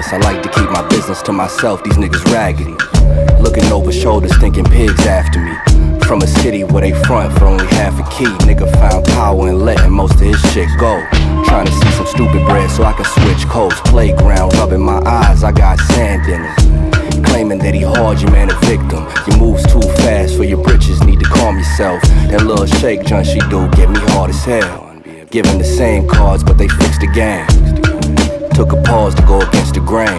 I like to keep my business to myself, these niggas raggedy. Looking over shoulders thinking pigs after me. From a city where they front for only half a key. Nigga found power in letting most of his shit go. Trying to see some stupid bread so I can switch codes. Playground rubbing my eyes, I got sand in them. Claiming that he hard, you man a victim. Your moves too fast for your britches, need to calm yourself. That little shake junk she do get me hard as hell. Giving the same cards but they fixed the game. Took a pause to go against the grain.